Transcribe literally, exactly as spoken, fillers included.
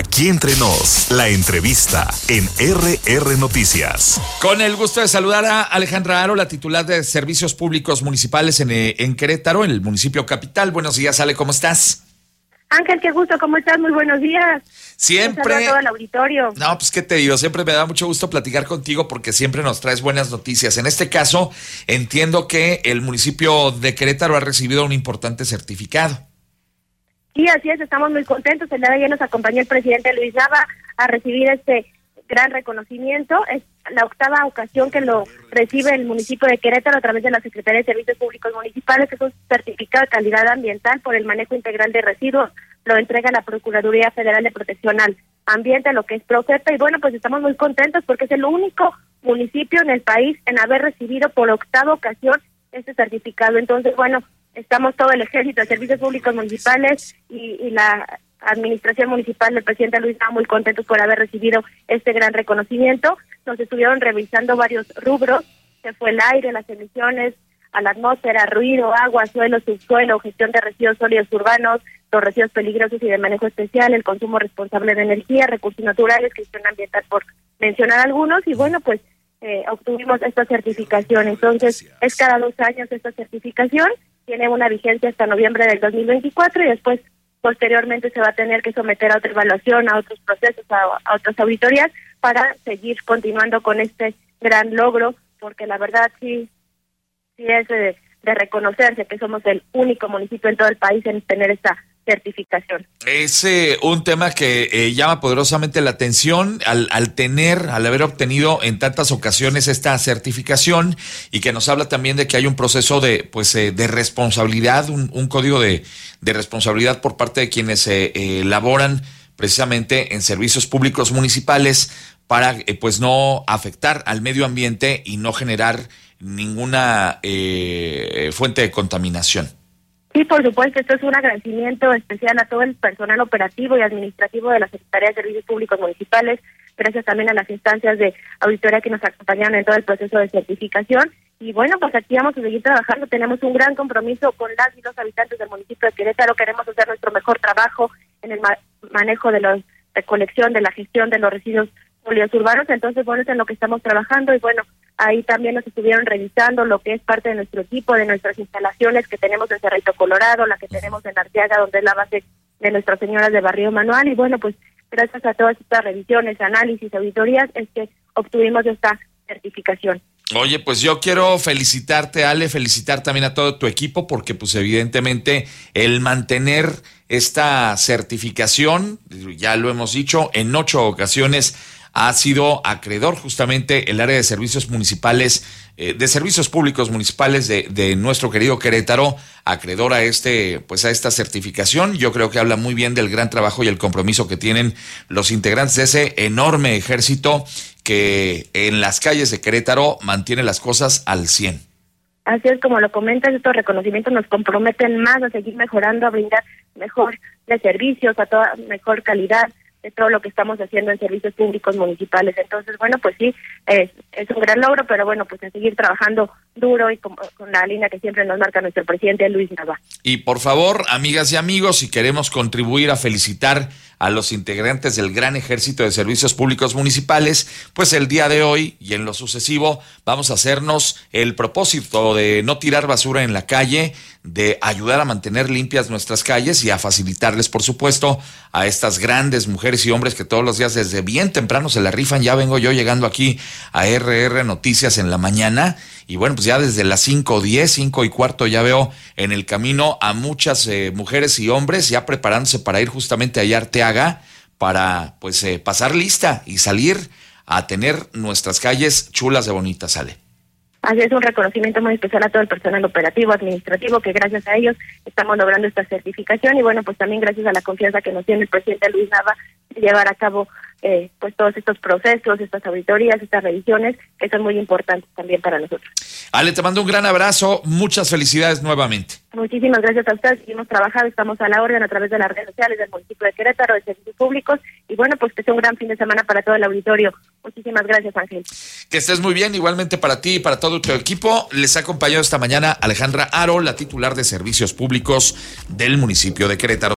Aquí entre nos, la entrevista en R R Noticias. Con el gusto de saludar a Alejandra Aro, la titular de Servicios Públicos Municipales en, en Querétaro, en el municipio capital. Buenos días, Ale, ¿cómo estás? Ángel, qué gusto, ¿cómo estás? Muy buenos días. Siempre. Un todo el auditorio. No, pues qué te digo, siempre me da mucho gusto platicar contigo porque siempre nos traes buenas noticias. En este caso, entiendo que el municipio de Querétaro ha recibido un importante certificado. Sí, así es, estamos muy contentos. El día de ayer nos acompañó el presidente Luis Nava a recibir este gran reconocimiento. Es la octava ocasión que lo recibe el municipio de Querétaro a través de la Secretaría de Servicios Públicos Municipales, que es un certificado de calidad ambiental por el manejo integral de residuos. Lo entrega la Procuraduría Federal de Protección al Ambiente, lo que es Profepa, y bueno, pues estamos muy contentos porque es el único municipio en el país en haber recibido por octava ocasión este certificado. Entonces, bueno, estamos todo el ejército de servicios públicos municipales y, y la administración municipal del presidente Luis Nava muy contentos por haber recibido este gran reconocimiento. Nos estuvieron revisando varios rubros, que fue el aire, las emisiones a la atmósfera, ruido, agua, suelo, subsuelo, gestión de residuos sólidos urbanos, los residuos peligrosos y de manejo especial, el consumo responsable de energía, recursos naturales, gestión ambiental, por mencionar algunos. Y bueno, pues eh, obtuvimos esta certificación. Entonces, es cada dos años esta certificación, tiene una vigencia hasta noviembre del dos mil veinticuatro y después, posteriormente, se va a tener que someter a otra evaluación, a otros procesos, a, a otras auditorías, para seguir continuando con este gran logro, porque la verdad sí, sí es de, de reconocerse que somos el único municipio en todo el país en tener esta certificación. Es eh, un tema que eh, llama poderosamente la atención al, al tener, al haber obtenido en tantas ocasiones esta certificación, y que nos habla también de que hay un proceso de pues eh, de responsabilidad, un, un código de, de responsabilidad por parte de quienes eh, eh, laboran precisamente en servicios públicos municipales para eh, pues no afectar al medio ambiente y no generar ninguna eh, fuente de contaminación. Sí, por supuesto, esto es un agradecimiento especial a todo el personal operativo y administrativo de la Secretaría de Servicios Públicos Municipales, gracias también a las instancias de auditoría que nos acompañaron en todo el proceso de certificación. Y bueno, pues aquí vamos a seguir trabajando, tenemos un gran compromiso con las y los habitantes del municipio de Querétaro, queremos hacer nuestro mejor trabajo en el ma- manejo de la recolección, de la gestión de los residuos sólidos urbanos. Entonces, bueno, es en lo que estamos trabajando y bueno, ahí también nos estuvieron revisando lo que es parte de nuestro equipo, de nuestras instalaciones que tenemos en Cerrito Colorado, la que tenemos en Arteaga, donde es la base de Nuestras Señoras de Barrio Manual. Y bueno, pues gracias a todas estas revisiones, análisis, auditorías, es que obtuvimos esta certificación. Oye, pues yo quiero felicitarte, Ale, felicitar también a todo tu equipo, porque pues evidentemente el mantener esta certificación, ya lo hemos dicho, en ocho ocasiones ha sido acreedor justamente el área de servicios municipales, eh, de servicios públicos municipales de, de nuestro querido Querétaro, acreedor a este, pues a esta certificación. Yo creo que habla muy bien del gran trabajo y el compromiso que tienen los integrantes de ese enorme ejército que en las calles de Querétaro mantiene las cosas al cien. Así es, como lo comentas, estos reconocimientos nos comprometen más a seguir mejorando, a brindar mejor de servicios, a toda mejor calidad de todo lo que estamos haciendo en servicios públicos municipales. Entonces, bueno, pues sí, es, es un gran logro, pero bueno, pues a seguir trabajando duro y con, con la línea que siempre nos marca nuestro presidente Luis Nava. Y por favor, amigas y amigos, si queremos contribuir a felicitar a los integrantes del gran ejército de servicios públicos municipales, pues el día de hoy y en lo sucesivo vamos a hacernos el propósito de no tirar basura en la calle, de ayudar a mantener limpias nuestras calles y a facilitarles, por supuesto, a estas grandes mujeres y hombres que todos los días desde bien temprano se la rifan. Ya vengo yo llegando aquí a R R Noticias en la mañana y bueno, pues ya desde las cinco diez, cinco y cuarto ya veo en el camino a muchas eh, mujeres y hombres ya preparándose para ir justamente a Arteaga para pues eh, pasar lista y salir a tener nuestras calles chulas de bonitas, Ale. Así es, un reconocimiento muy especial a todo el personal operativo, administrativo, que gracias a ellos estamos logrando esta certificación y bueno, pues también gracias a la confianza que nos tiene el presidente Luis Nava de llevar a cabo eh, pues todos estos procesos, estas auditorías, estas revisiones, que son muy importantes también para nosotros. Ale, te mando un gran abrazo, muchas felicidades nuevamente. Muchísimas gracias a ustedes, seguimos trabajando, estamos a la orden a través de las redes sociales del municipio de Querétaro, de servicios públicos, y bueno, pues que sea un gran fin de semana para todo el auditorio. Muchísimas gracias, Ángel. Que estés muy bien, igualmente para ti y para todo tu equipo. Les ha acompañado esta mañana Alejandra Aro, la titular de Servicios Públicos del municipio de Querétaro.